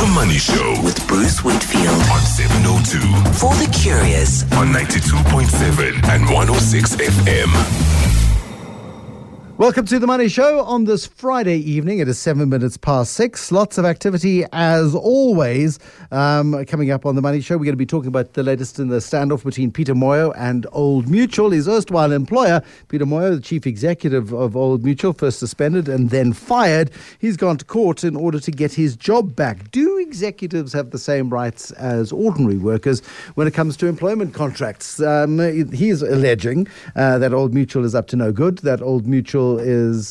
Money Show with Bruce Whitfield on 702 for the curious on 92.7 and 106 FM. Welcome to the Money Show on this Friday evening. It is 7 minutes past 6. Lots of activity as always. Coming up on the Money Show, we're going to be talking about the latest in the standoff between Peter Moyo and Old Mutual. His erstwhile employer, Peter Moyo, the chief executive of Old Mutual, first suspended and then fired. He's gone to court in order to get his job back. Do executives have the same rights as ordinary workers when it comes to employment contracts? He's alleging that Old Mutual is up to no good, that Old Mutual is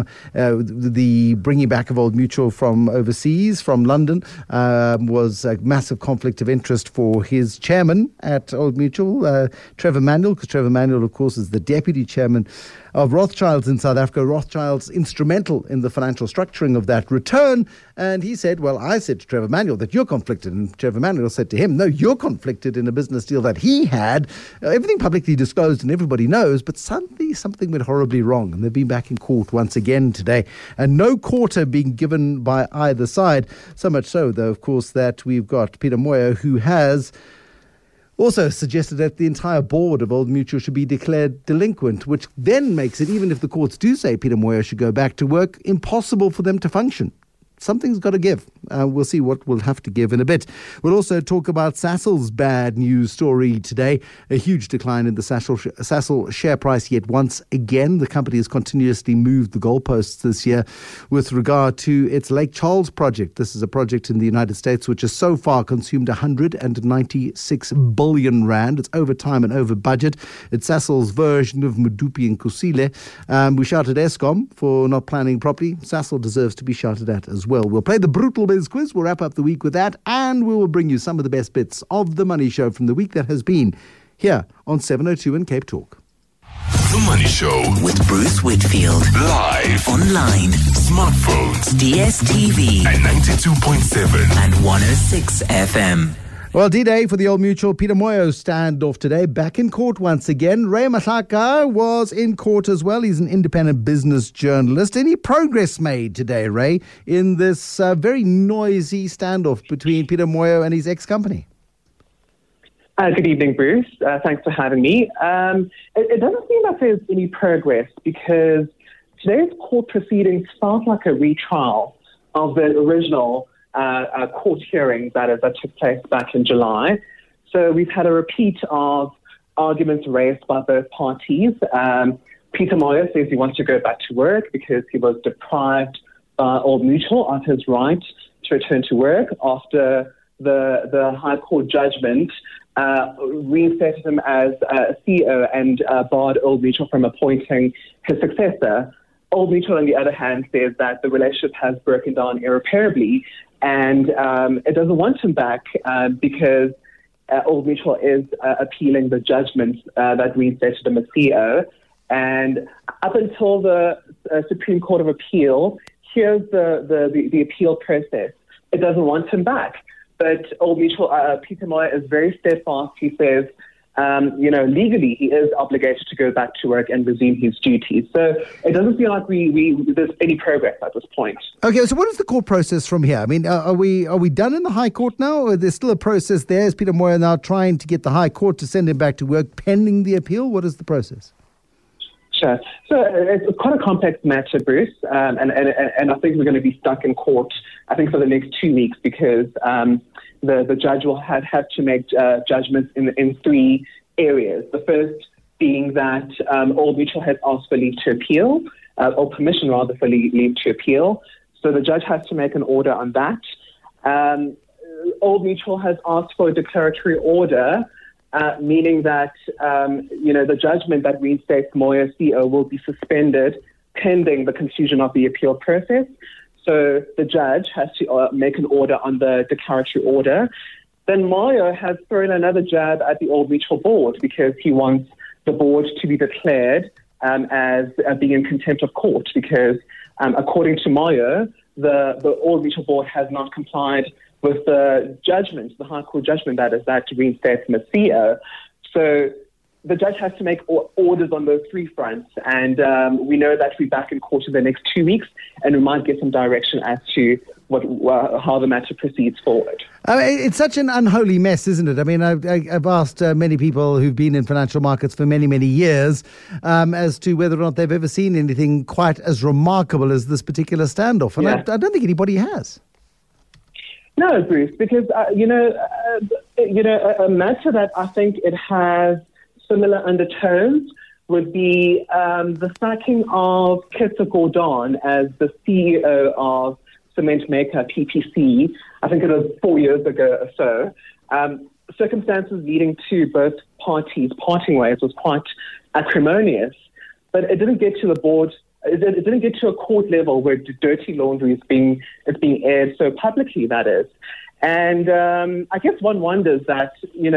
the bringing back of Old Mutual from overseas, from London, was a massive conflict of interest for his chairman at Old Mutual, Trevor Manuel, because Trevor Manuel, of course, is the deputy chairman of Rothschilds in South Africa. Rothschilds instrumental in the financial structuring of that return. And he said, well, I said to Trevor Manuel that you're conflicted. And Trevor Manuel said to him, no, you're conflicted in a business deal that he had. Everything publicly disclosed and everybody knows, but suddenly something went horribly wrong. And they've been back in court once again today. And no quarter being given by either side. So much so, though, of course, that we've got Peter Moyo, who has also suggested that the entire board of Old Mutual should be declared delinquent, which then makes it, even if the courts do say Peter Moyo should go back to work, impossible for them to function. Something's got to give. We'll see what we'll have to give in a bit. We'll also talk about Sasol's bad news story today. A huge decline in the Sasol share price yet once again. The company has continuously moved the goalposts this year with regard to its Lake Charles project. This is a project in the United States which has so far consumed 196 billion rand. It's over time and over budget. It's Sasol's version of Medupi and Kusile. We shouted Eskom for not planning properly. Sasol deserves to be shouted at as well. We'll play the Brutal Biz quiz. We'll wrap up the week with that, and we will bring you some of the best bits of the Money Show from the week that has been here on 702 and Cape Talk. The Money Show with Bruce Whitfield. Live, Online, smartphones, DSTV, and 92.7 and 106 FM. Well, D-Day for the Old Mutual Peter Moyo standoff today. Back in court once again. Ray Mahlaka was in court as well. He's an independent business journalist. Any progress made today, Ray, in this very noisy standoff between Peter Moyo and his ex-company? Good evening, Bruce. Thanks for having me. It doesn't seem like there's any progress because today's court proceedings felt like a retrial of the original court hearing that took place back in July. So we've had a repeat of arguments raised by both parties. Peter Moyo says he wants to go back to work because he was deprived by Old Mutual of his right to return to work after the High Court judgment reinstated him as CEO and barred Old Mutual from appointing his successor. Old Mutual, on the other hand, says that the relationship has broken down irreparably and it doesn't want him back because Old Mutual is appealing the judgment that reinstated him as CEO. And up until the Supreme Court of Appeal, here's the appeal process. It doesn't want him back. But Old Mutual, Peter Moyo is very steadfast. He says, legally he is obligated to go back to work and resume his duties. So it doesn't feel like there's any progress at this point. Okay, so what is the court process from here? I mean, are we done in the High Court now? Or there's still a process there? Is Peter Moyo now trying to get the High Court to send him back to work pending the appeal? What is the process? Sure. So it's quite a complex matter, Bruce, and I think we're going to be stuck in court, I think, for the next 2 weeks because the judge will have to make judgments in three areas. The first being that Old Mutual has asked for leave to appeal, or permission rather for leave to appeal. So the judge has to make an order on that. Old Mutual has asked for a declaratory order, meaning that, the judgment that reinstates Moyo CEO will be suspended pending the conclusion of the appeal process. So the judge has to make an order on the declaratory order. Then Moyo has thrown another jab at the Old Mutual board because he wants the board to be declared as being in contempt of court because, according to Moyo, the Old Mutual board has not complied with the judgment, the High Court judgment that reinstates him as CEO. So the judge has to make orders on those three fronts. And we know that we're back in court in the next 2 weeks, and we might get some direction as to how the matter proceeds forward. I mean, it's such an unholy mess, isn't it? I mean, I've asked many people who've been in financial markets for many, many years as to whether or not they've ever seen anything quite as remarkable as this particular standoff. And I don't think anybody has. No, Bruce, because, a matter that I think it has similar undertones would be the sacking of Kritza Gordon as the CEO of cement maker PPC. I think it was 4 years ago or so. Circumstances leading to both parties parting ways was quite acrimonious, but it didn't get to the board. It didn't get to a court level where dirty laundry is being aired so publicly. That is, and I guess one wonders that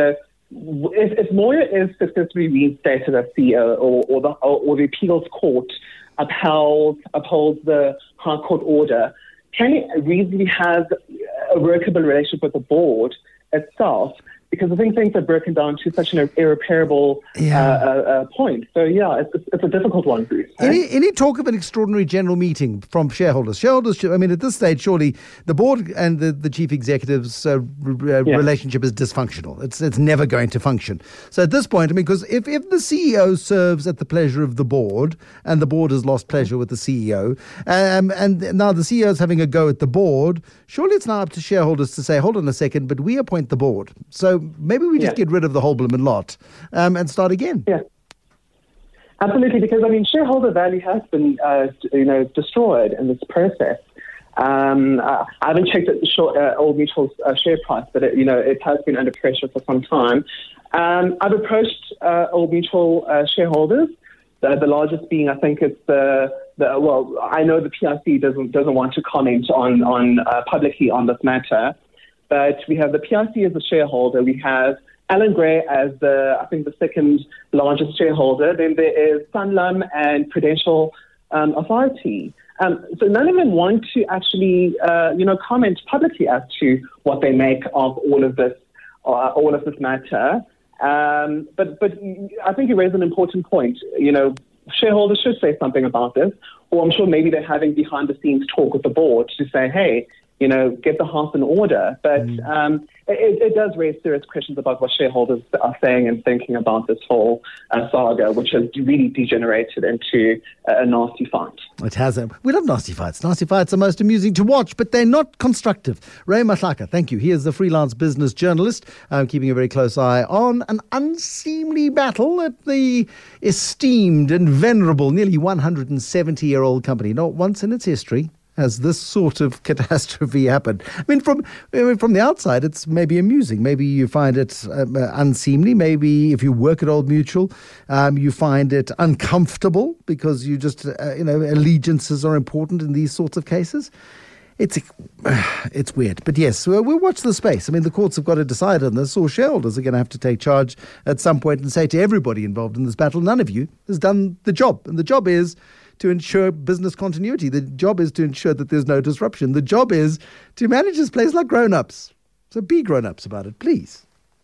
if Moyo is successfully reinstated as CEO, or the appeals court upholds the High Court order, can he reasonably have a workable relationship with the board itself? Because I think things have broken down to such an irreparable point. So, it's a difficult one, Bruce. Any talk of an extraordinary general meeting from shareholders? Shareholders, I mean, at this stage, surely the board and the chief executive's relationship is dysfunctional. It's never going to function. So at this point, I mean, because if the CEO serves at the pleasure of the board and the board has lost pleasure with the CEO, and now the CEO is having a go at the board, surely it's now up to shareholders to say, hold on a second, but we appoint the board. So maybe we just get rid of the whole blooming lot and start again. Yeah, absolutely. Because shareholder value has been, destroyed in this process. I haven't checked Old Mutual's share price, but it has been under pressure for some time. I've approached Old Mutual shareholders. The largest being, I think, it's I know the PIC doesn't want to comment on publicly on this matter. But we have the PIC as a shareholder. We have Alan Gray as the second largest shareholder. Then there is Sanlam and Prudential Authority. So none of them want to actually, comment publicly as to what they make of all of this matter. But I think you raise an important point. Shareholders should say something about this, or I'm sure maybe they're having behind the scenes talk with the board to say, hey, get the house in order. But it does raise serious questions about what shareholders are saying and thinking about this whole saga, which has really degenerated into a nasty fight. It has. We love nasty fights. Nasty fights are most amusing to watch, but they're not constructive. Ray Mahlaka, thank you. He is the freelance business journalist, keeping a very close eye on an unseemly battle at the esteemed and venerable, nearly 170-year-old company. Not once in its history has this sort of catastrophe happened. I mean, from the outside, it's maybe amusing. Maybe you find it unseemly. Maybe if you work at Old Mutual, you find it uncomfortable because you just, allegiances are important in these sorts of cases. It's weird. But yes, we'll watch the space. I mean, the courts have got to decide on this, or shareholders are going to have to take charge at some point and say to everybody involved in this battle, none of you has done the job. And the job is to ensure business continuity. The job is to ensure that there's no disruption. The job is to manage this place like grown-ups. So be grown-ups about it, please.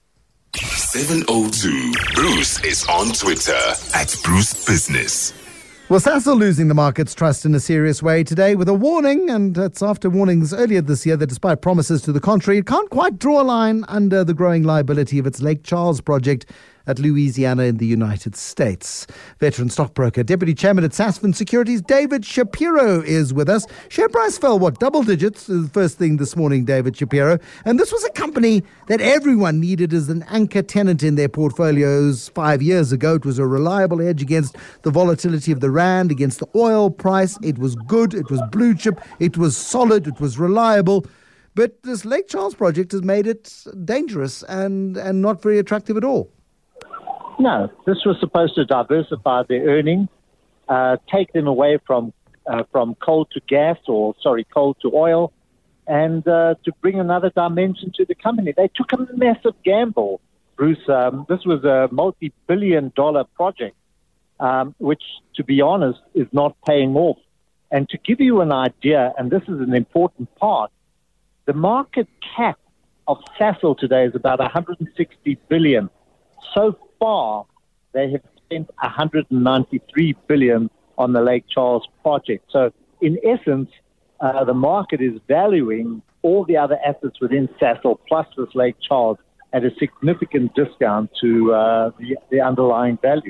702. Bruce is on Twitter at Bruce Business. Well, Sasol losing the market's trust in a serious way today with a warning, and it's after warnings earlier this year that despite promises to the contrary, it can't quite draw a line under the growing liability of its Lake Charles project at Louisiana in the United States. Veteran stockbroker, Deputy Chairman at Sasfin Securities, David Shapiro is with us. Share price fell, double digits? The first thing this morning, David Shapiro. And this was a company that everyone needed as an anchor tenant in their portfolios 5 years ago. It was a reliable hedge against the volatility of the rand, against the oil price. It was good, it was blue chip, it was solid, it was reliable. But this Lake Charles project has made it dangerous and not very attractive at all. No, this was supposed to diversify their earnings, take them away from coal to gas, coal to oil, and to bring another dimension to the company. They took a massive gamble, Bruce. This was a multi-billion-dollar project, which, to be honest, is not paying off. And to give you an idea, and this is an important part, the market cap of Sasol today is about 160 billion. So far, they have spent 193 billion on the Lake Charles project. So, in essence, the market is valuing all the other assets within Sasol plus this Lake Charles at a significant discount to the underlying value.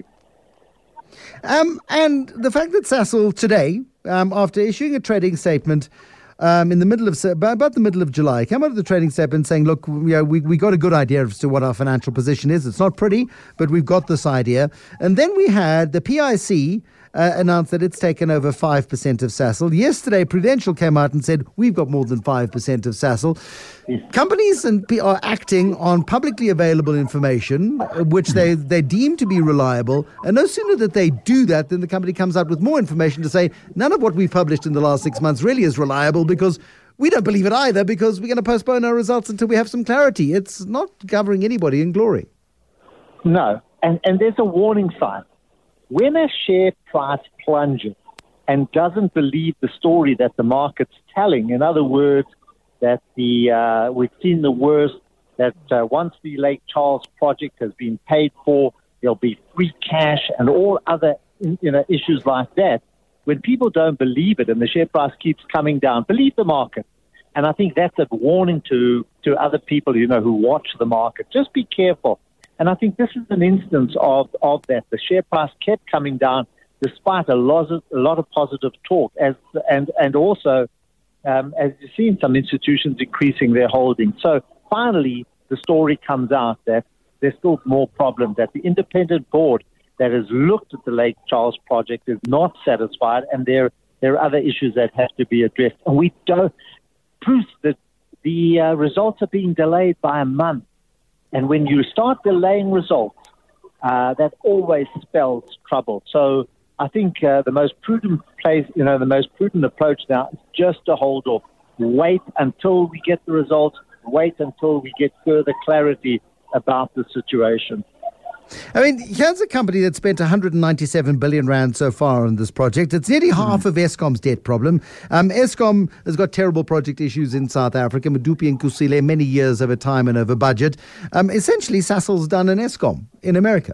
And the fact that Sasol today, after issuing a trading statement in the middle of about the middle of July, came out of the trading statement saying, "Look, we got a good idea as to what our financial position is. It's not pretty, but we've got this idea." And then we had the PIC announced that it's taken over 5% of Sasol. Yesterday, Prudential came out and said, we've got more than 5% of Sasol. Companies are acting on publicly available information, which they deem to be reliable. And no sooner that they do that, than the company comes out with more information to say, none of what we've published in the last 6 months really is reliable because we don't believe it either because we're going to postpone our results until we have some clarity. It's not covering anybody in glory. No, and there's a warning sign. When a share price plunges and doesn't believe the story that the market's telling, in other words, that we've seen the worst, that once the Lake Charles project has been paid for, there'll be free cash and all other issues like that. When people don't believe it and the share price keeps coming down, believe the market. And I think that's a warning to other people, who watch the market. Just be careful. And I think this is an instance of that. The share price kept coming down despite a lot of positive talk, and also as you see in some institutions increasing their holdings. So finally, the story comes out that there's still more problems, that the independent board that has looked at the Lake Charles project is not satisfied, and there are other issues that have to be addressed. And we don't, Bruce, that the results are being delayed by a month. And when you start delaying results, that always spells trouble. So I think the most prudent approach now is just to hold off. Wait until we get the results. Wait until we get further clarity about the situation. I mean, here's a company that spent 197 billion rand so far on this project. It's nearly half of Eskom's debt problem. Eskom has got terrible project issues in South Africa. Medupi and Kusile, many years over time and over budget. Essentially, Sasol's done an Eskom in America.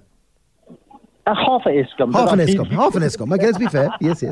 Half an Eskom. Half an Eskom. Okay, let's be fair. Yes.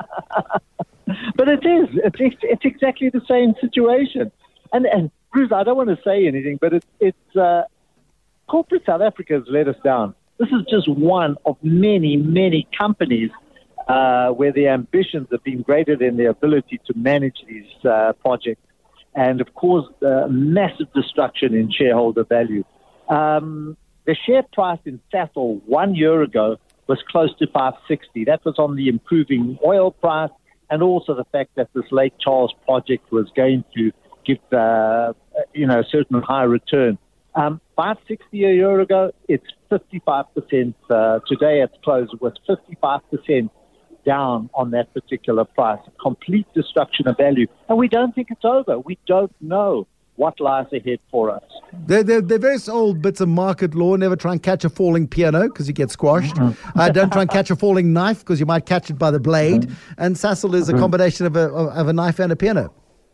But it is. It's exactly the same situation. And Bruce, I don't want to say anything, but it's corporate South Africa has let us down. This is just one of many, many companies where the ambitions have been greater than their ability to manage these projects, and of course, massive destruction in shareholder value. The share price in Sasol 1 year ago was close to 560. That was on the improving oil price, and also the fact that this Lake Charles project was going to give a certain high return. 560 a year ago, it's 55%. Today at close was 55% down on that particular price. Complete destruction of value. And we don't think it's over. We don't know what lies ahead for us. They're various old bits of market law. Never try and catch a falling piano because you get squashed. Don't try and catch a falling knife because you might catch it by the blade. And Sasol is a combination of a knife and a piano.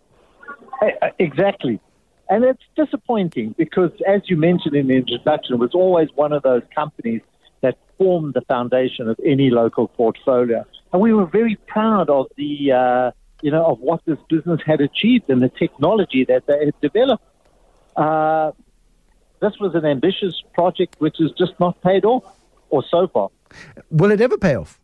Exactly. And it's disappointing because, as you mentioned in the introduction, it was always one of those companies that formed the foundation of any local portfolio. And we were very proud of the, of what this business had achieved and the technology that they had developed. This was an ambitious project which has just not paid off, or so far. Will it ever pay off?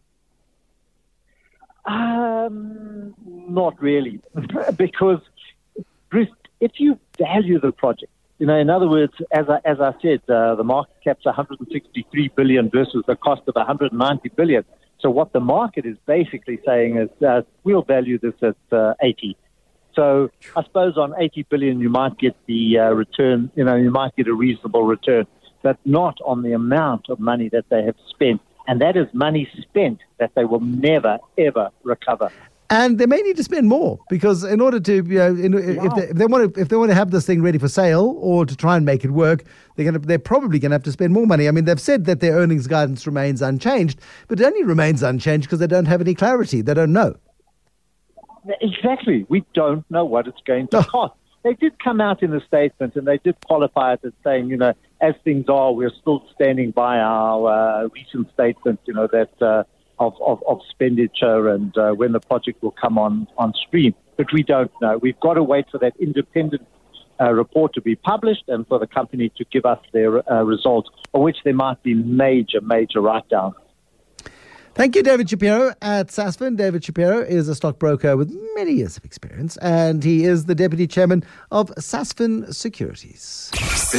Not really, because Bruce, if you value the project, in other words, as I said, the market cap's 163 billion versus the cost of 190 billion. So what the market is basically saying is we'll value this at 80. So I suppose on 80 billion you might get the return. You might get a reasonable return, but not on the amount of money that they have spent, and that is money spent that they will never ever recover. And they may need to spend more because in order to, if they want to have this thing ready for sale or to try and make it work, they're probably going to have to spend more money. I mean, they've said that their earnings guidance remains unchanged, but it only remains unchanged because they don't have any clarity. They don't know. Exactly. We don't know what it's going to cost. They did come out in a statement and they did qualify it as saying, as things are, we're still standing by our recent statement, that of expenditure and when the project will come on stream. but we don't know. We've got to wait for that independent report to be published and for the company to give us their results, on which there might be major write-downs. Thank you, David Shapiro at Sasfin. David Shapiro is a stockbroker with many years of experience, and he is the deputy chairman of Sasfin Securities.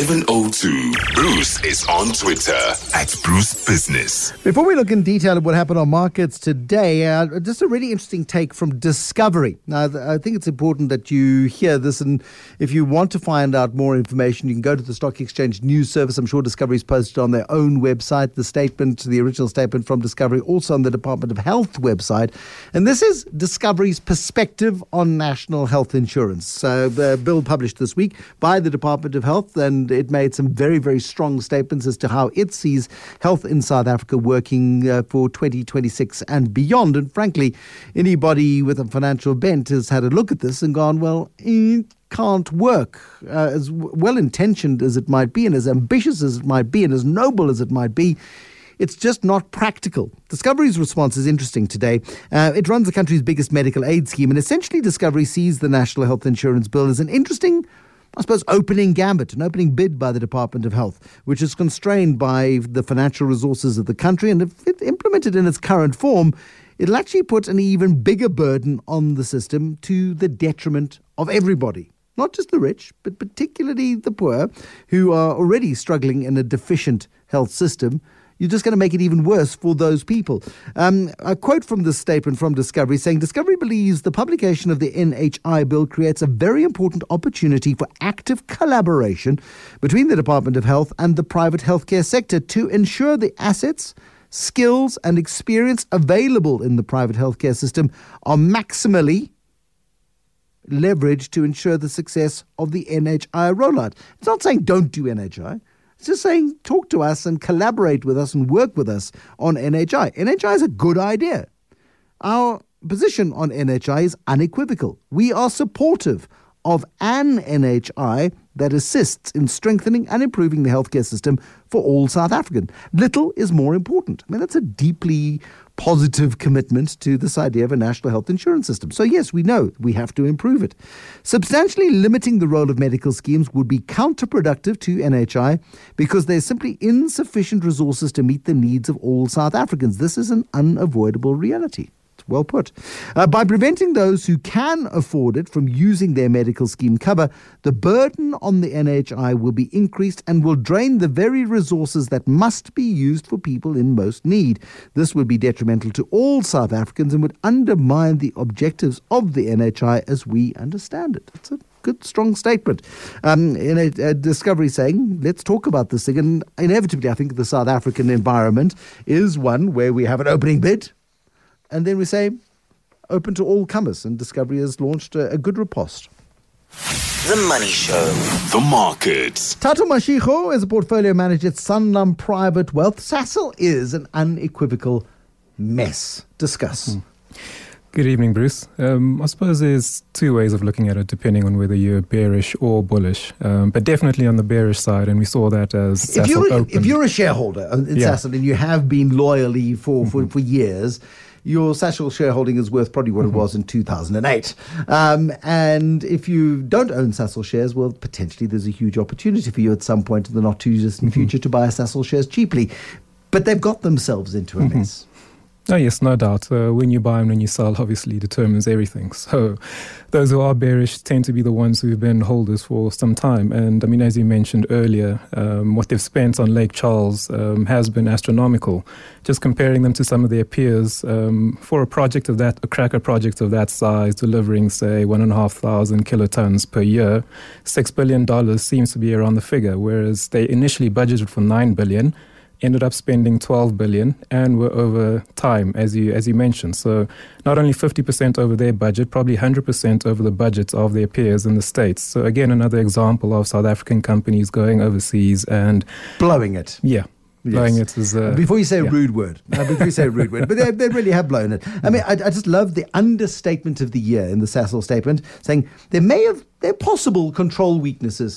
702. Bruce is on Twitter at Bruce Business. Before we look in detail at what happened on markets today, just a really interesting take from Discovery. Now, I think it's important that you hear this, and if you want to find out more information, you can go to the Stock Exchange News Service. I'm sure Discovery's posted on their own website the statement, the original statement from Discovery, also on the Department of Health website. And this is Discovery's perspective on national health insurance. So the bill published this week by the Department of Health, and it made some very, very strong statements as to how it sees health in South Africa working for 2026 and beyond. And frankly, anybody with a financial bent has had a look at this and gone, well, it can't work. As well-intentioned as it might be, and as ambitious as it might be, and as noble as it might be, it's just not practical. Discovery's response is interesting today. It runs the country's biggest medical aid scheme, and essentially Discovery sees the National Health Insurance Bill as an interesting, I suppose, opening gambit, an opening bid by the Department of Health, which is constrained by the financial resources of the country. And if it implemented in its current form, it'll actually put an even bigger burden on the system to the detriment of everybody. Not just the rich, but particularly the poor, who are already struggling in a deficient health system. You're just going to make it even worse for those people. A quote from this statement from Discovery saying, Discovery believes the publication of the NHI bill creates a very important opportunity for active collaboration between the Department of Health and the private healthcare sector to ensure the assets, skills and experience available in the private healthcare system are maximally leveraged to ensure the success of the NHI rollout. It's not saying don't do NHI. It's just saying talk to us and collaborate with us and work with us on NHI. NHI is a good idea. Our position on NHI is unequivocal. We are supportive of an NHI that assists in strengthening and improving the healthcare system for all South Africans. Little is more important. I mean, that's a deeply positive commitment to this idea of a national health insurance system. So yes, we know we have to improve it. Substantially limiting the role of medical schemes would be counterproductive to NHI because there's simply insufficient resources to meet the needs of all South Africans. This is an unavoidable reality. Well put. By preventing those who can afford it from using their medical scheme cover, the burden on the NHI will be increased and will drain the very resources that must be used for people in most need. This would be detrimental to all South Africans and would undermine the objectives of the NHI as we understand it. It's a good, strong statement. In a Discovery saying, let's talk about this thing. And inevitably, I think the South African environment is one where we have an opening bid. And then we say, open to all comers. And Discovery has launched a good riposte. The Money Show. The markets. Tato Mashiko is a portfolio manager at Sanlam Private Wealth. Sasol is an unequivocal mess. Discuss. Good evening, Bruce. I suppose there's two ways of looking at it, depending on whether you're bearish or bullish. But definitely on the bearish side, and we saw that as Sasol opened. If you're a shareholder in Sasol and you have been loyally for years, your Sasol shareholding is worth probably what it was in 2008. And if you don't own Sasol shares, well, potentially there's a huge opportunity for you at some point in the not too distant future to buy Sasol shares cheaply. But they've got themselves into a mess. Oh, yes, no doubt. When you buy and when you sell obviously determines everything. So those who are bearish tend to be the ones who've been holders for some time. And I mean, as you mentioned earlier, what they've spent on Lake Charles has been astronomical. Just comparing them to some of their peers, for a project of that, a cracker project of that size, delivering, say, 1,500 kilotons per year, $6 billion seems to be around the figure, whereas they initially budgeted for $9 billion. Ended up spending 12 billion and were over time, as you mentioned. So not only 50% over their budget, probably 100% over the budgets of their peers in the States. So again, another example of South African companies going overseas and blowing it. Yeah. Blowing it is before you say a rude word. But they really have blown it. I mean, I just love the understatement of the year in the Sasol statement, saying there are possible control weaknesses.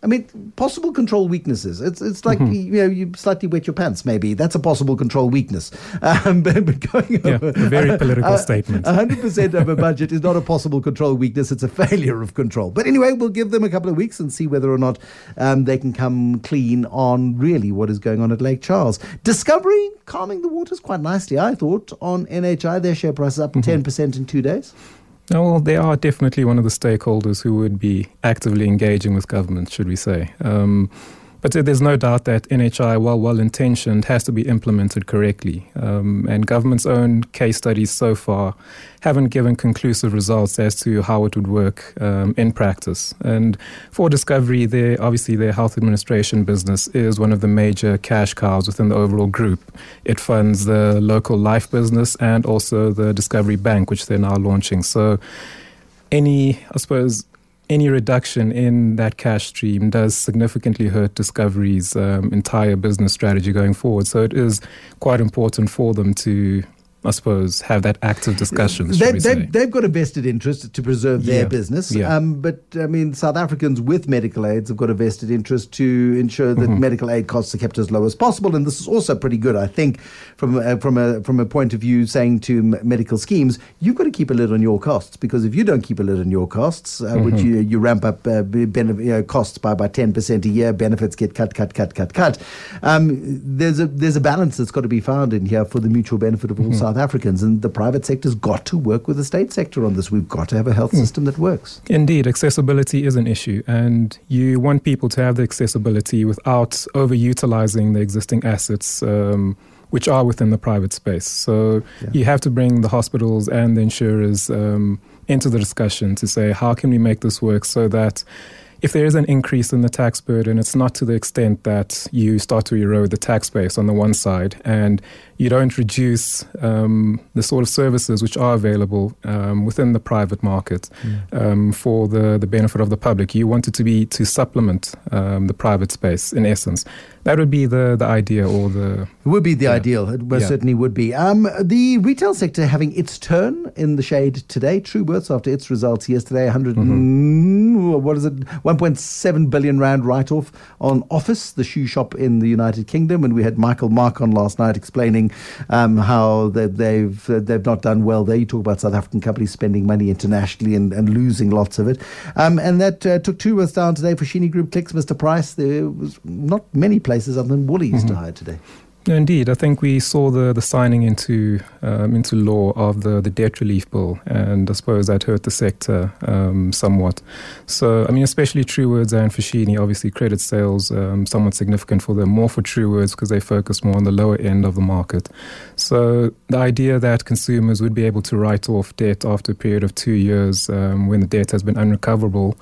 I mean, possible control weaknesses. It's like you slightly wet your pants. Maybe that's a possible control weakness. But going over a very political statement. 100% of a budget is not a possible control weakness. It's a failure of control. But anyway, we'll give them a couple of weeks and see whether or not they can come clean on really what is going on at Lake Charles. Discovery calming the waters quite nicely, I thought, on NHI. Their share price is up 10% in 2 days. No, well, they are definitely one of the stakeholders who would be actively engaging with government, should we say. But there's no doubt that NHI, while well-intentioned, has to be implemented correctly. And government's own case studies so far haven't given conclusive results as to how it would work in practice. And for Discovery, obviously their health administration business is one of the major cash cows within the overall group. It funds the local life business and also the Discovery Bank, which they're now launching. So any reduction in that cash stream does significantly hurt Discovery's entire business strategy going forward. So it is quite important for them to, I suppose, have that active discussion. They've got a vested interest to preserve their business. Yeah. But, I mean, South Africans with medical aids have got a vested interest to ensure that medical aid costs are kept as low as possible. And this is also pretty good, I think, from a point of view saying to medical schemes, you've got to keep a lid on your costs, because if you don't keep a lid on your costs, which you ramp up costs by 10% a year, benefits get cut. There's a balance that's got to be found in here for the mutual benefit of all South Africans, and the private sector's got to work with the state sector on this. We've got to have a health system that works. Indeed, accessibility is an issue, and you want people to have the accessibility without overutilizing the existing assets which are within the private space. So you have to bring the hospitals and the insurers into the discussion to say, how can we make this work so that if there is an increase in the tax burden, it's not to the extent that you start to erode the tax base on the one side, and you don't reduce the sort of services which are available within the private market for the benefit of the public. You want it to supplement the private space, in essence. That would be the idea, or the... It would be the ideal. It most certainly would be. The retail sector having its turn in the shade today. Truworths, after its results yesterday, 1.7 billion rand write-off on Office, the shoe shop in the United Kingdom. And we had Michael Mark on last night explaining how they've not done well there. You talk about South African companies spending money internationally and losing lots of it. And that took Truworths down today. Foschini Group clicks Mr. Price. There was not many places other than Woolies to hide today. Indeed, I think we saw the signing into law of the debt relief bill, and I suppose that hurt the sector somewhat. So, I mean, especially Truworths and Foschini, obviously credit sales somewhat significant for them, more for Truworths because they focus more on the lower end of the market. So the idea that consumers would be able to write off debt after a period of 2 years when the debt has been unrecoverable,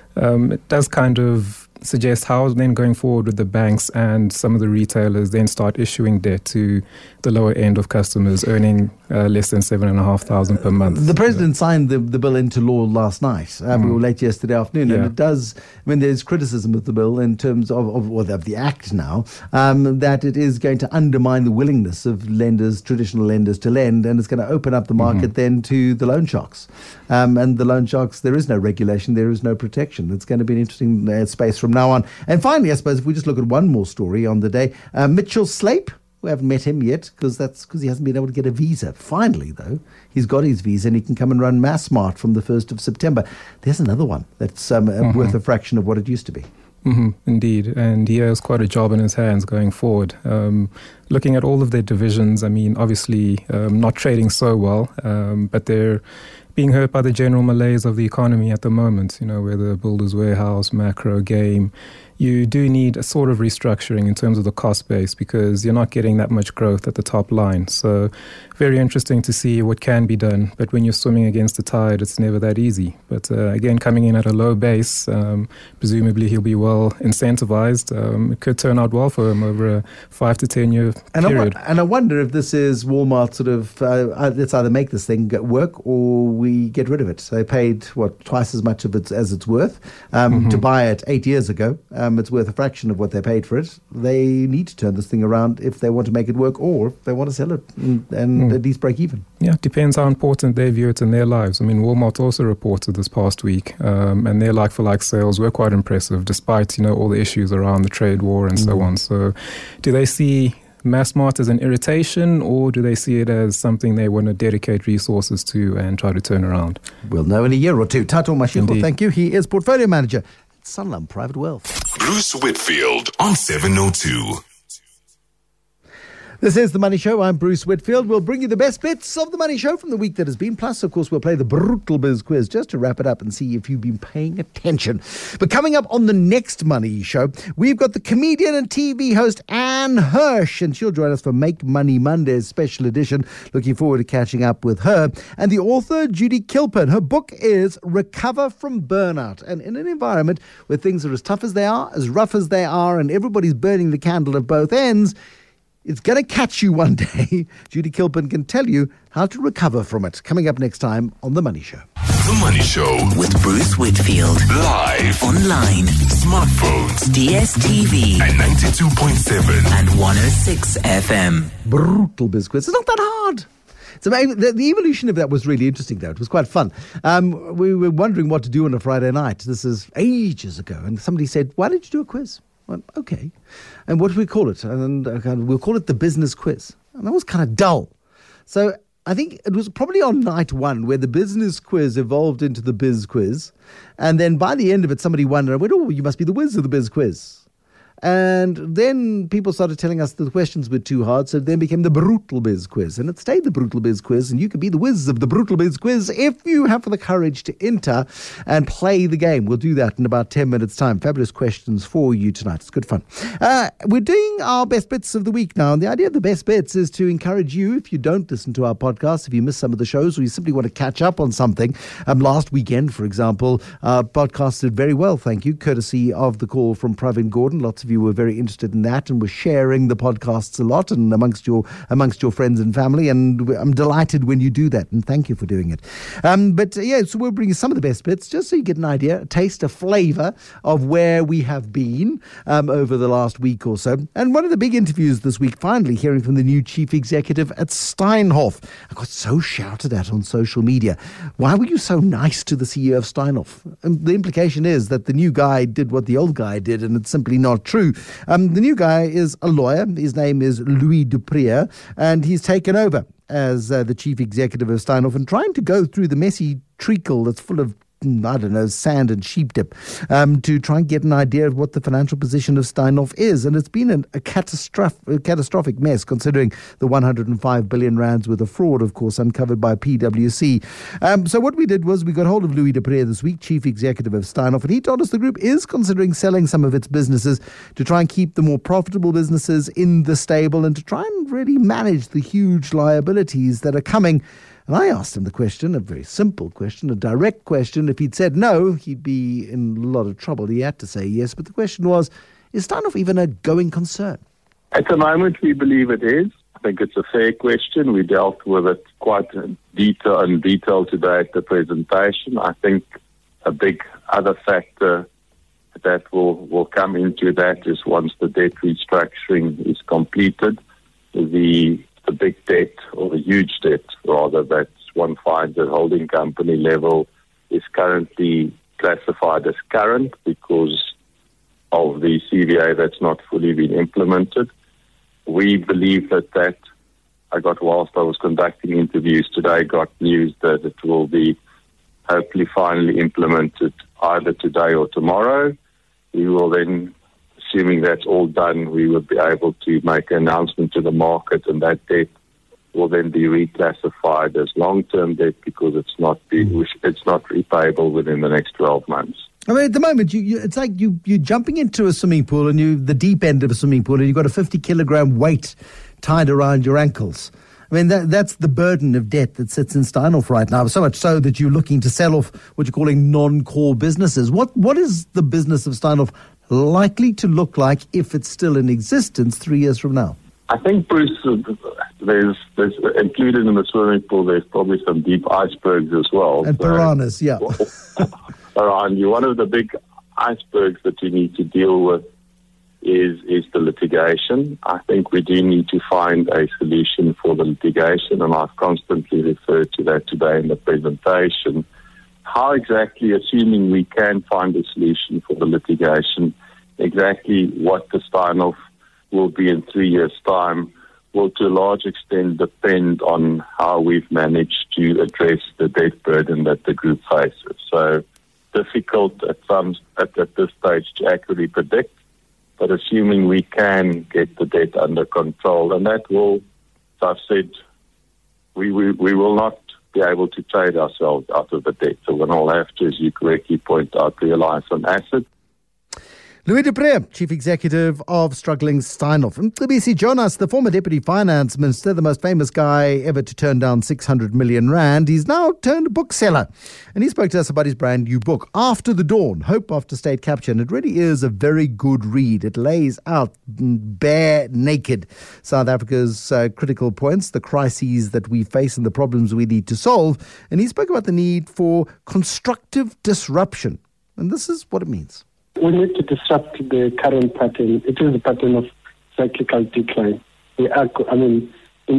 it does kind of suggest how then going forward with the banks and some of the retailers then start issuing debt to the lower end of customers earning less than 7,500 per month. The president signed the bill into law last night. We were late yesterday afternoon, and it does, I mean, there's criticism of the bill in terms of the act now, that it is going to undermine the willingness of lenders, traditional lenders, to lend, and it's going to open up the market then to the loan sharks. And the loan sharks, there is no regulation, there is no protection. It's going to be an interesting space from now on. And finally, I suppose, if we just look at one more story on the day, Mitchell Slape. We haven't met him yet because he hasn't been able to get a visa. Finally, though, he's got his visa and he can come and run Massmart from the 1st of September. There's another one that's worth a fraction of what it used to be. Indeed, and he has quite a job in his hands going forward. Looking at all of their divisions, I mean, obviously not trading so well, but they're being hurt by the general malaise of the economy at the moment, whether Builders Warehouse, Macro, Game. You do need a sort of restructuring in terms of the cost base because you're not getting that much growth at the top line. So very interesting to see what can be done. But when you're swimming against the tide, it's never that easy. But again, coming in at a low base, presumably he'll be well incentivized. It could turn out well for him over a 5 to 10 year period. And I wonder if this is Walmart sort of, let's either make this thing work or we get rid of it. So they paid, twice as much of it as it's worth to buy it 8 years ago. It's worth a fraction of what they paid for it. They need to turn this thing around if they want to make it work, or if they want to sell it and at least break even. Yeah, it depends how important they view it in their lives. I mean, Walmart also reported this past week, and their like-for-like sales were quite impressive, despite, all the issues around the trade war and so on. So do they see Massmart as an irritation, or do they see it as something they want to dedicate resources to and try to turn around? We'll know in a year or two. Tato Mashiko, thank you. He is Portfolio Manager at Sanlam Private Wealth. Bruce Whitfield on 702. This is The Money Show. I'm Bruce Whitfield. We'll bring you the best bits of The Money Show from the week that has been. Plus, of course, we'll play the Brutal Biz quiz just to wrap it up and see if you've been paying attention. But coming up on the next Money Show, we've got the comedian and TV host Anne Hirsch, and she'll join us for Make Money Monday's special edition. Looking forward to catching up with her. And the author, Judy Kilpin. Her book is Recover from Burnout. And in an environment where things are as tough as they are, as rough as they are, and everybody's burning the candle at both ends, it's going to catch you one day. Judy Kilpin can tell you how to recover from it. Coming up next time on The Money Show. The Money Show with Bruce Whitfield. Live. Online. Smartphones. DSTV. And 92.7. And 106 FM. Brutal Biz quiz. It's not that hard. So the evolution of that was really interesting, though. It was quite fun. We were wondering what to do on a Friday night. This is ages ago. And somebody said, why don't you do a quiz? Well, okay. And what do we call it? And we'll call it the business quiz. And that was kind of dull. So I think it was probably on night one where the business quiz evolved into the biz quiz. And then by the end of it, somebody wondered, oh, you must be the whiz of the biz quiz. And then people started telling us the questions were too hard, so it then became the Brutal Biz quiz. And it stayed the Brutal Biz quiz, and you could be the whiz of the Brutal Biz quiz if you have the courage to enter and play the game. We'll do that in about 10 minutes' time. Fabulous questions for you tonight. It's good fun. We're doing our best bits of the week now, and the idea of the best bits is to encourage you, if you don't listen to our podcast, if you miss some of the shows, or you simply want to catch up on something. Last weekend, for example, our podcast did very well, thank you, courtesy of the call from Pravin Gordon. Lots of you were very interested in that and were sharing the podcasts a lot and amongst your friends and family, and I'm delighted when you do that, and thank you for doing it. So we'll bring you some of the best bits just so you get an idea, a taste, a flavour of where we have been over the last week or so. And one of the big interviews this week, finally hearing from the new chief executive at Steinhoff. I got so shouted at on social media. Why were you so nice to the CEO of Steinhoff? And the implication is that the new guy did what the old guy did, and it's simply not true. The new guy is a lawyer. His name is Louis du Preez, and he's taken over as the chief executive of Steinhoff and trying to go through the messy treacle that's full of sand and sheep dip to try and get an idea of what the financial position of Steinhoff is. And it's been a catastrophic mess, considering the 105 billion rands worth of fraud, of course, uncovered by PwC. So what we did was we got hold of Louis du Preez this week, chief executive of Steinhoff, and he told us the group is considering selling some of its businesses to try and keep the more profitable businesses in the stable and to try and really manage the huge liabilities that are coming. And I asked him the question, a very simple question, a direct question. If he'd said no, he'd be in a lot of trouble. He had to say yes. But the question was, is Steinhoff even a going concern? At the moment, we believe it is. I think it's a fair question. We dealt with it quite in detail today at the presentation. I think a big other factor that will come into that is once the debt restructuring is completed, the big debt, or the huge debt rather, that one finds at holding company level is currently classified as current because of the CVA that's not fully been implemented. We believe that whilst I was conducting interviews today, got news that it will be hopefully finally implemented either today or tomorrow. We will then, assuming that's all done, we will be able to make an announcement to the market, and that debt will then be reclassified as long-term debt because it's not repayable within the next 12 months. I mean, at the moment, it's like you're jumping into a swimming pool, and the deep end of a swimming pool, and you've got a 50-kilogram weight tied around your ankles. I mean, that's the burden of debt that sits in Steinhoff right now, so much so that you're looking to sell off what you're calling non-core businesses. What is the business of Steinhoff likely to look like if it's still in existence 3 years from now? I think, Bruce, there's included in the swimming pool, there's probably some deep icebergs as well. And piranhas, yeah. Around you. One of the big icebergs that we need to deal with is the litigation. I think we do need to find a solution for the litigation, and I've constantly referred to that today in the presentation. How exactly, assuming we can find a solution for the litigation, exactly what the sign-off will be in 3 years' time will to a large extent depend on how we've managed to address the debt burden that the group faces. So difficult at this stage to accurately predict, but assuming we can get the debt under control, and that will, as I've said, we will not be able to trade ourselves out of the debt. So we'll all have to, as you correctly point out, realize some assets. Louis du Preez, Chief Executive of struggling Steinhoff. And Mcebisi Jonas, the former Deputy Finance Minister, the most famous guy ever to turn down 600 million rand, he's now turned bookseller. And he spoke to us about his brand new book, After the Dawn, Hope After State Capture. And it really is a very good read. It lays out bare naked South Africa's critical points, the crises that we face and the problems we need to solve. And he spoke about the need for constructive disruption. And this is what it means. We need to disrupt the current pattern. It is a pattern of cyclical decline. We are, in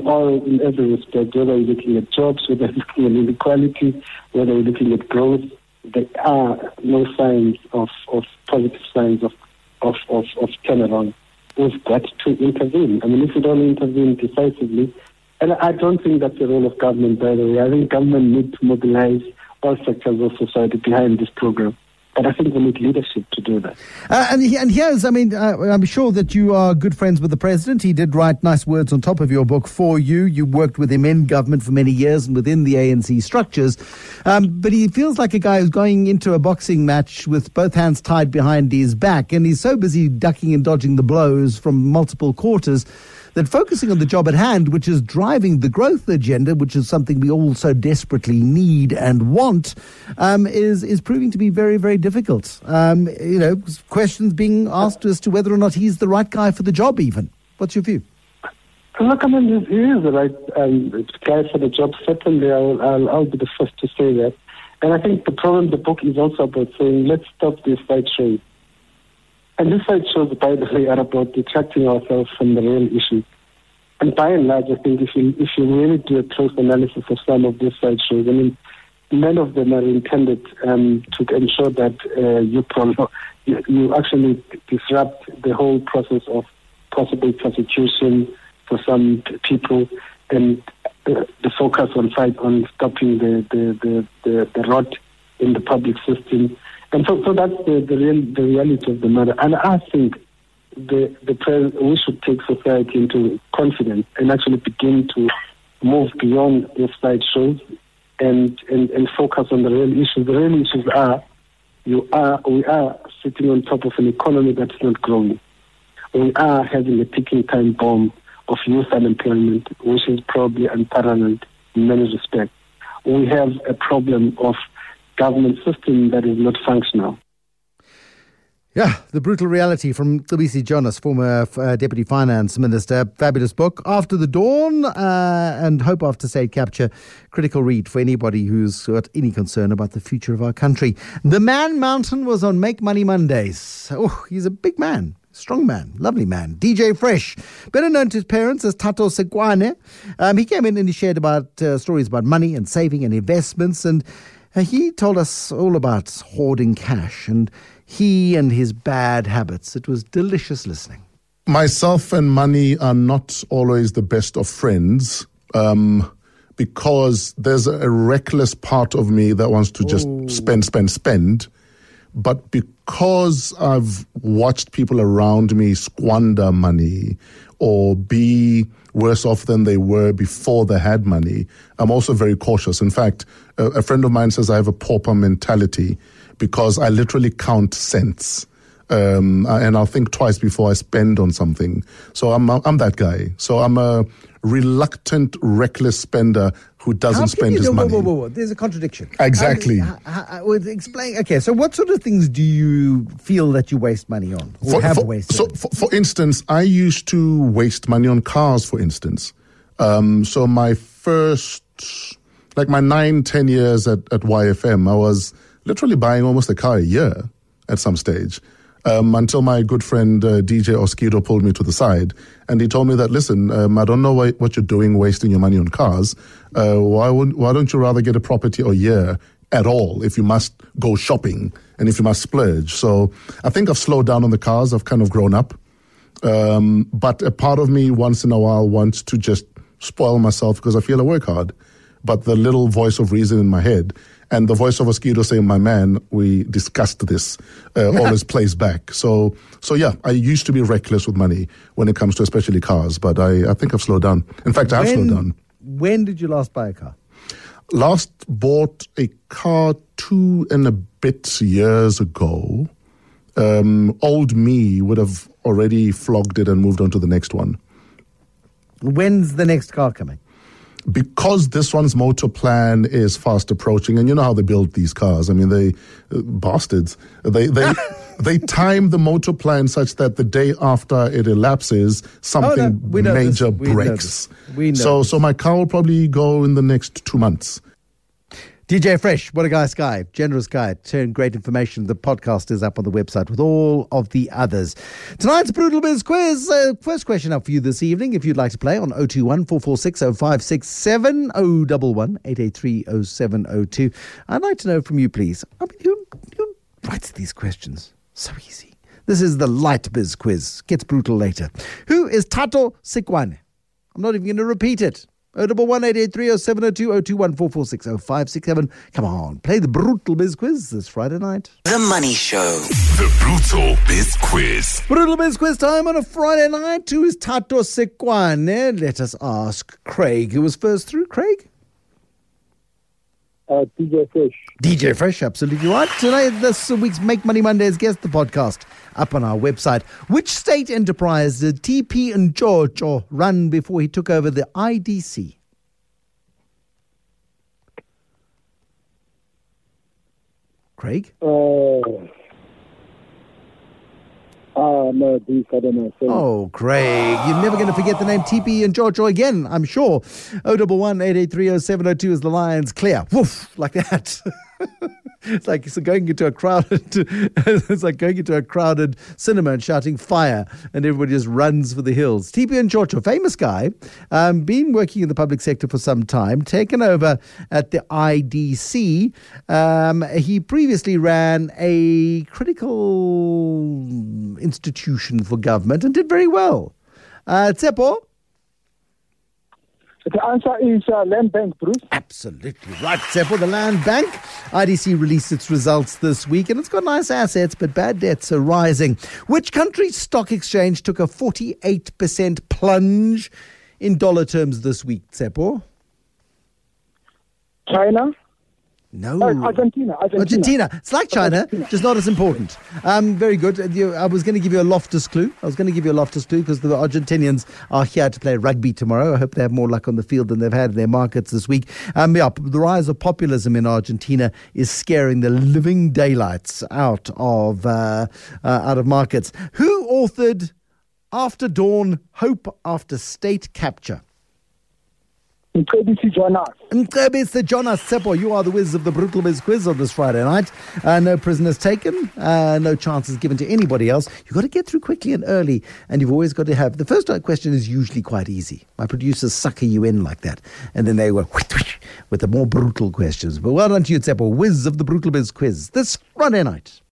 every respect, whether we're looking at jobs, whether we're looking at inequality, whether we're looking at growth, there are no signs of positive signs of turnaround. We've got to intervene. If we don't intervene decisively, and I don't think that's the role of government, by the way. I think government needs to mobilize all sectors of society behind this program. But I think we need leadership to do that. And here's, I'm sure that you are good friends with the president. He did write nice words on top of your book for you. You worked with him in government for many years and within the ANC structures. But he feels like a guy who's going into a boxing match with both hands tied behind his back. And he's so busy ducking and dodging the blows from multiple quarters that focusing on the job at hand, which is driving the growth agenda, which is something we all so desperately need and want, is proving to be very, very difficult. Questions being asked as to whether or not he's the right guy for the job even. What's your view? Look, he is the right guy for the job. Certainly, I'll be the first to say that. And I think the problem, the book is also about saying, let's stop these side shows. And these side shows, by the way, are about detracting ourselves from the real issue. And by and large, I think if you really do a close analysis of some of these side shows, none of them are intended to ensure that you actually disrupt the whole process of possible prosecution for some people, and the focus on stopping the rot in the public system. And so that's the reality of the matter. And I think we should take society into confidence and actually begin to move beyond these side shows and focus on the real issues. The real issues are we are sitting on top of an economy that's not growing. We are having a ticking time bomb of youth unemployment, which is probably unparalleled in many respects. We have a problem of government system that is not functional. Yeah, the brutal reality from Mcebisi Jonas, former Deputy Finance Minister. Fabulous book, After the Dawn, and Hope After State Capture. Critical read for anybody who's got any concern about the future of our country. The Man Mountain was on Make Money Mondays. Oh, he's a big man. Strong man, lovely man. DJ Fresh, better known to his parents as Tato Sekwane. He came in and he shared about stories about money and saving and investments, and he told us all about hoarding cash and he and his bad habits. It was delicious listening. Myself and money are not always the best of friends because there's a reckless part of me that wants to just spend. But because I've watched people around me squander money or be worse off than they were before they had money, I'm also very cautious. In fact, a friend of mine says I have a pauper mentality because I literally count cents. and I'll think twice before I spend on something. So I'm that guy. So I'm a reluctant, reckless spender who doesn't spend his money. Whoa. There's a contradiction. Exactly. Explain. Okay, so what sort of things do you feel that you waste money on or have wasted? So, for instance, I used to waste money on cars, for instance. So my first, like my 9-10 years at YFM, I was literally buying almost a car a year at some stage. Until my good friend DJ Oskido pulled me to the side and he told me that, listen, I don't know what you're doing wasting your money on cars. Why don't you rather get a property a year at all if you must go shopping and if you must splurge? So I think I've slowed down on the cars. I've kind of grown up. But a part of me once in a while wants to just spoil myself because I feel I work hard. But the little voice of reason in my head and the voice of Oskido saying, my man, we discussed this, always plays back. So yeah, I used to be reckless with money when it comes to especially cars, but I think I've slowed down. In fact, I have slowed down. When did you last buy a car? Last bought a car 2 and a bit years ago. Old me would have already flogged it and moved on to the next one. When's the next car coming? Because this one's motor plan is fast approaching, and you know how they build these cars. I mean, they bastards. They time the motor plan such that the day after it elapses, something major breaks. So my car will probably go in the next 2 months. DJ Fresh, what a guy, generous guy, sharing great information. The podcast is up on the website with all of the others. Tonight's Brutal Biz Quiz. First question up for you this evening. If you'd like to play on 021 446 0567 011 883 0702. I'd like to know from you, please. I mean, who writes these questions? So easy. This is the Light Biz Quiz. Gets brutal later. Who is Tato Sikwane? I'm not even going to repeat it. 011 883 0702 021 446 0567. Come on, play the Brutal Biz Quiz this Friday night. The Money Show. The Brutal Biz Quiz. Brutal Biz Quiz time on a Friday night. Who is Tato Sikwane? Let us ask Craig, who was first through. Craig? DJ Fresh. DJ Fresh, absolutely right. Today, this week's Make Money Mondays guest the podcast up on our website. Which state enterprise did TP Njojo run before he took over the IDC? Craig? No, Bruce, I don't know. Sorry. Oh, Craig, you're never going to forget the name TP Njojo again, I'm sure. 011 883 0702 is the Lions clear. Woof, like that. It's like going into a crowded cinema and shouting fire, and everybody just runs for the hills. TP Njojo, famous guy, been working in the public sector for some time, taken over at the IDC. He previously ran a critical institution for government and did very well. Tsepo? The answer is Land Bank, Bruce. Absolutely right, Tsepo. The Land Bank. IDC released its results this week, and it's got nice assets, but bad debts are rising. Which country's stock exchange took a 48% plunge in dollar terms this week, Tsepo? China? No. Argentina. It's like China, just not as important. Very good. I was going to give you a Loftus clue. because the Argentinians are here to play rugby tomorrow. I hope they have more luck on the field than they've had in their markets this week. The rise of populism in Argentina is scaring the living daylights out of markets. Who authored After Dawn, Hope After State Capture? Nkebisi Jonas Tsepo, you are the whiz of the Brutal Biz Quiz on this Friday night. No prisoners taken, no chances given to anybody else. You've got to get through quickly and early, and you've always got to have... The first question is usually quite easy. My producers sucker you in like that, and then they go with the more brutal questions. But well done to you, Tsepo, whiz of the Brutal Biz Quiz this Friday night.